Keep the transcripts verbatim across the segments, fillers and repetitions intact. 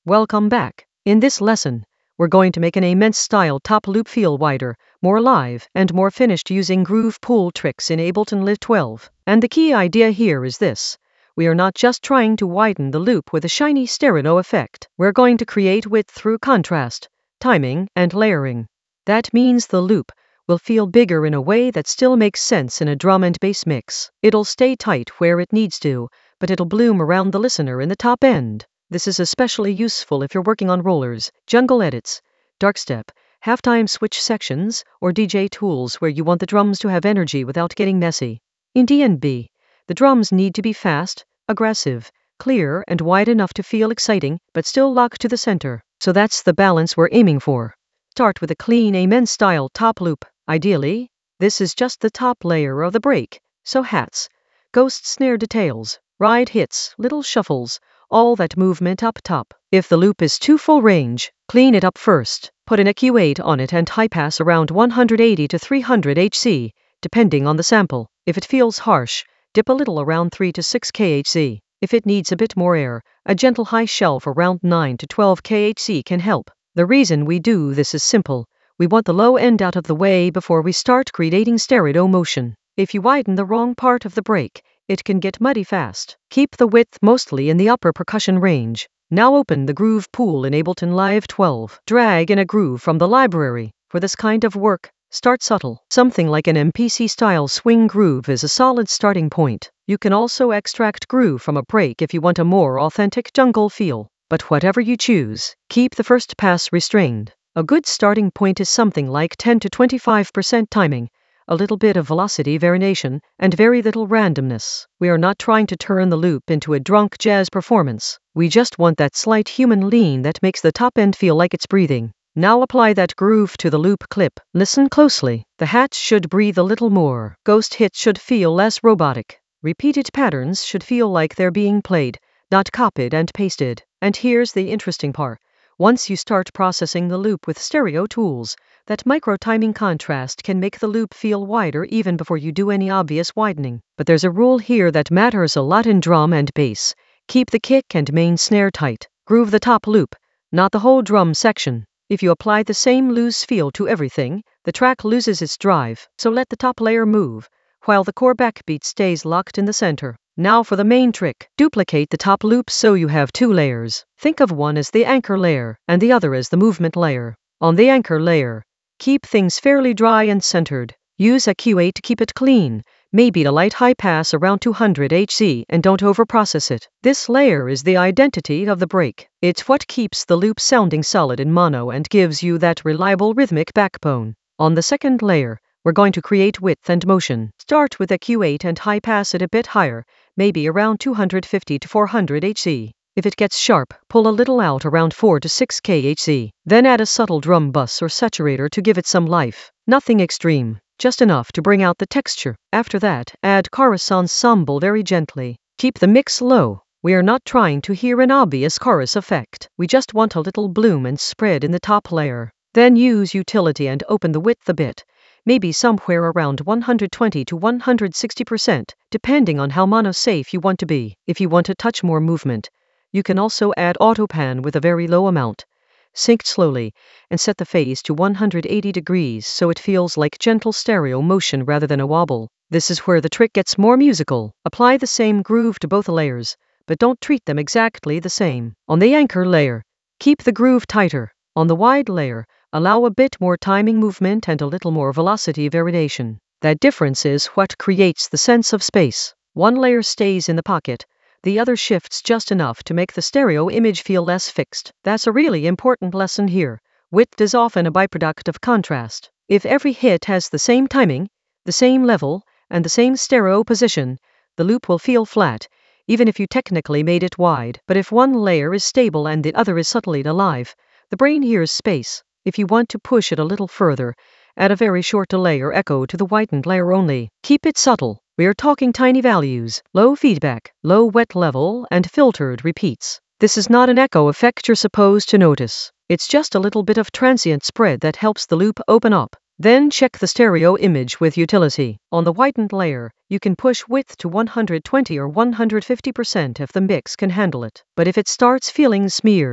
Welcome back. In this lesson, we're going to make an immense style top loop feel wider, more alive, and more finished using groove pull tricks in Ableton Live twelve. And the key idea here is this. We are not just trying to widen the loop with a shiny stereo effect. We're going to create width through contrast, timing, and layering. That means the loop will feel bigger in a way that still makes sense in a drum and bass mix. It'll stay tight where it needs to, but it'll bloom around the listener in the top end. This is especially useful if you're working on rollers, jungle edits, darkstep, halftime switch sections, or D J tools where you want the drums to have energy without getting messy. In D and B, the drums need to be fast, aggressive, clear, and wide enough to feel exciting, but still lock to the center. So that's the balance we're aiming for. Start with a clean Amen style top loop. Ideally, this is just the top layer of the break, so hats, ghost snare details, ride hits, little shuffles, all that movement up top. If the loop is too full range, clean it up first. Put an E Q eight on it and high pass around one eighty to three hundred hertz, depending on the sample. If it feels harsh, dip a little around three to six kilohertz. If it needs a bit more air, a gentle high shelf around nine to twelve kilohertz can help. The reason we do this is simple. We want the low end out of the way before we start creating stereo motion. If you widen the wrong part of the break, it can get muddy fast. Keep the width mostly in the upper percussion range. Now open the groove pool in Ableton Live twelve. Drag in a groove from the library. For this kind of work, start subtle. Something like an M P C-style swing groove is a solid starting point. You can also extract groove from a break if you want a more authentic jungle feel. But whatever you choose, keep the first pass restrained. A good starting point is something like ten to twenty-five percent timing, a little bit of velocity variation, and very little randomness. We are not trying to turn the loop into a drunk jazz performance. We just want that slight human lean that makes the top end feel like it's breathing. Now apply that groove to the loop clip. Listen closely. The hats should breathe a little more. Ghost hits should feel less robotic. Repeated patterns should feel like they're being played, not copied and pasted. And here's the interesting part. Once you start processing the loop with stereo tools, that micro-timing contrast can make the loop feel wider even before you do any obvious widening. But there's a rule here that matters a lot in drum and bass. Keep the kick and main snare tight. Groove the top loop, not the whole drum section. If you apply the same loose feel to everything, the track loses its drive. So let the top layer move, while the core backbeat stays locked in the center. Now for the main trick. Duplicate the top loop so you have two layers. Think of one as the anchor layer, and the other as the movement layer. On the anchor layer, keep things fairly dry and centered. Use a E Q eight to keep it clean, maybe a light high pass around two hundred hertz, and don't overprocess it. This layer is the identity of the break. It's what keeps the loop sounding solid in mono and gives you that reliable rhythmic backbone. On the second layer, we're going to create width and motion. Start with a E Q eight and high pass it a bit higher, maybe around two fifty to four hundred hertz. If it gets sharp, pull a little out around four to six kilohertz. Then add a subtle drum bus or saturator to give it some life. Nothing extreme, just enough to bring out the texture. After that, add chorus ensemble very gently. Keep the mix low. We are not trying to hear an obvious chorus effect. We just want a little bloom and spread in the top layer. Then use utility and open the width a bit. Maybe somewhere around one twenty to one sixty percent, depending on how mono-safe you want to be. If you want a touch more movement, you can also add autopan with a very low amount. Sync slowly, and set the phase to one hundred eighty degrees so it feels like gentle stereo motion rather than a wobble. This is where the trick gets more musical. Apply the same groove to both layers, but don't treat them exactly the same. On the anchor layer, keep the groove tighter. On the wide layer, allow a bit more timing movement and a little more velocity variation. That difference is what creates the sense of space. One layer stays in the pocket, the other shifts just enough to make the stereo image feel less fixed. That's a really important lesson here. Width is often a byproduct of contrast. If every hit has the same timing, the same level, and the same stereo position, the loop will feel flat, even if you technically made it wide. But if one layer is stable and the other is subtly alive, the brain hears space. If you want to push it a little further, add a very short delay or echo to the widened layer only. Keep it subtle. We are talking tiny values, low feedback, low wet level, and filtered repeats. This is not an echo effect you're supposed to notice. It's just a little bit of transient spread that helps the loop open up. Then check the stereo image with utility. On the widened layer, you can push width to one twenty or one fifty percent if the mix can handle it. But if it starts feeling smeared,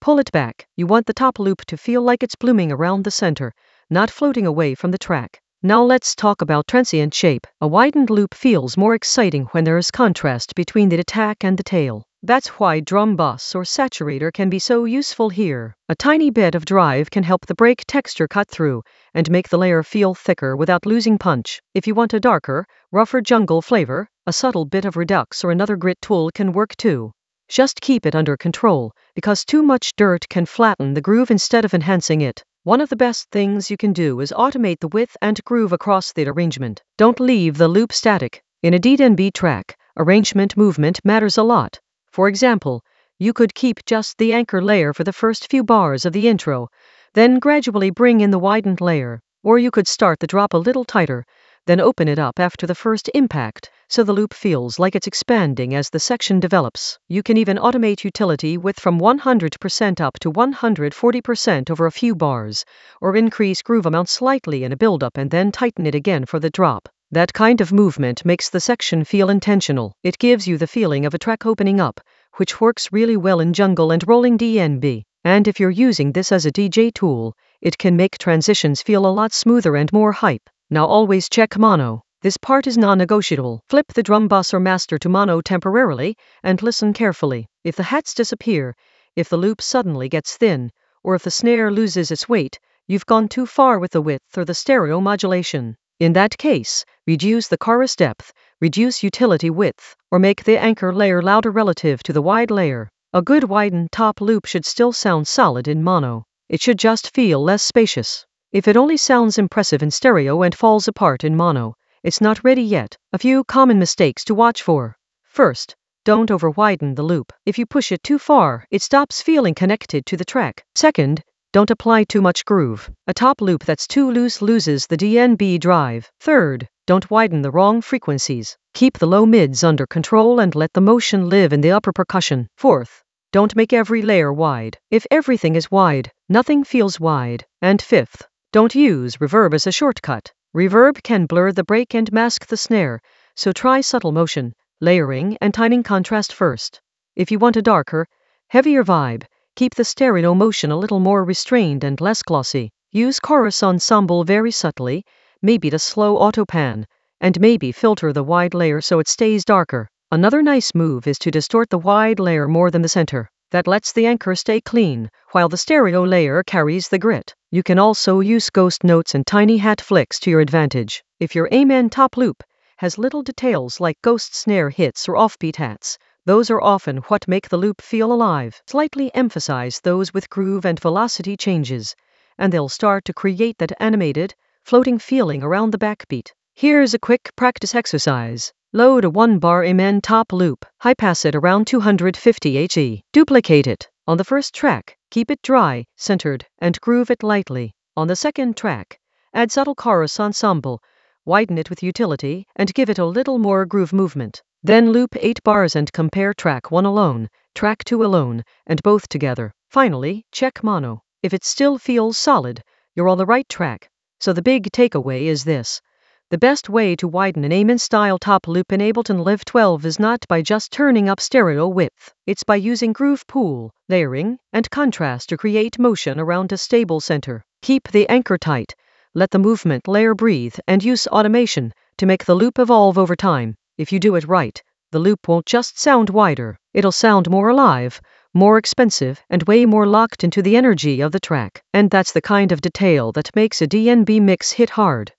pull it back. You want the top loop to feel like it's blooming around the center, not floating away from the track. Now let's talk about transient shape. A widened loop feels more exciting when there is contrast between the attack and the tail. That's why drum bus or saturator can be so useful here. A tiny bit of drive can help the brake texture cut through and make the layer feel thicker without losing punch. If you want a darker, rougher jungle flavor, a subtle bit of Redux or another grit tool can work too. Just keep it under control, because too much dirt can flatten the groove instead of enhancing it. One of the best things you can do is automate the width and groove across the arrangement. Don't leave the loop static. In a D N B track, arrangement movement matters a lot. For example, you could keep just the anchor layer for the first few bars of the intro, then gradually bring in the widened layer. Or you could start the drop a little tighter, then open it up after the first impact, so the loop feels like it's expanding as the section develops. You can even automate utility width from one hundred percent up to one hundred forty percent over a few bars, or increase groove amount slightly in a build-up and then tighten it again for the drop. That kind of movement makes the section feel intentional. It gives you the feeling of a track opening up, which works really well in jungle and rolling D N B. And if you're using this as a D J tool, it can make transitions feel a lot smoother and more hype. Now always check mono. This part is non-negotiable. Flip the drum bus or master to mono temporarily and listen carefully. If the hats disappear, if the loop suddenly gets thin, or if the snare loses its weight, you've gone too far with the width or the stereo modulation. In that case, reduce the chorus depth, reduce utility width, or make the anchor layer louder relative to the wide layer. A good widened top loop should still sound solid in mono. It should just feel less spacious. If it only sounds impressive in stereo and falls apart in mono, it's not ready yet. A few common mistakes to watch for. First, don't over-widen the loop. If you push it too far, it stops feeling connected to the track. Second, don't apply too much groove. A top loop that's too loose loses the D N B drive. Third, don't widen the wrong frequencies. Keep the low mids under control and let the motion live in the upper percussion. Fourth, don't make every layer wide. If everything is wide, nothing feels wide. And fifth, don't use reverb as a shortcut. Reverb can blur the break and mask the snare, so try subtle motion, layering, and timing contrast first. If you want a darker, heavier vibe, keep the stereo motion a little more restrained and less glossy. Use chorus ensemble very subtly, maybe the slow auto pan, and maybe filter the wide layer so it stays darker. Another nice move is to distort the wide layer more than the center. That lets the anchor stay clean, while the stereo layer carries the grit. You can also use ghost notes and tiny hat flicks to your advantage. If your Amen top loop has little details like ghost snare hits or offbeat hats, those are often what make the loop feel alive. Slightly emphasize those with groove and velocity changes, and they'll start to create that animated, floating feeling around the backbeat. Here's a quick practice exercise. Load a one-bar Amen top loop, high-pass it around two hundred fifty hertz. Duplicate it. On the first track, keep it dry, centered, and groove it lightly. On the second track, add subtle chorus ensemble, widen it with utility, and give it a little more groove movement. Then loop eight bars and compare track one alone, track two alone, and both together. Finally, check mono. If it still feels solid, you're on the right track. So the big takeaway is this. The best way to widen an Amen-style top loop in Ableton Live twelve is not by just turning up stereo width. It's by using groove pool, layering, and contrast to create motion around a stable center. Keep the anchor tight, let the movement layer breathe, and use automation to make the loop evolve over time. If you do it right, the loop won't just sound wider. It'll sound more alive, more expensive, and way more locked into the energy of the track. And that's the kind of detail that makes a D N B mix hit hard.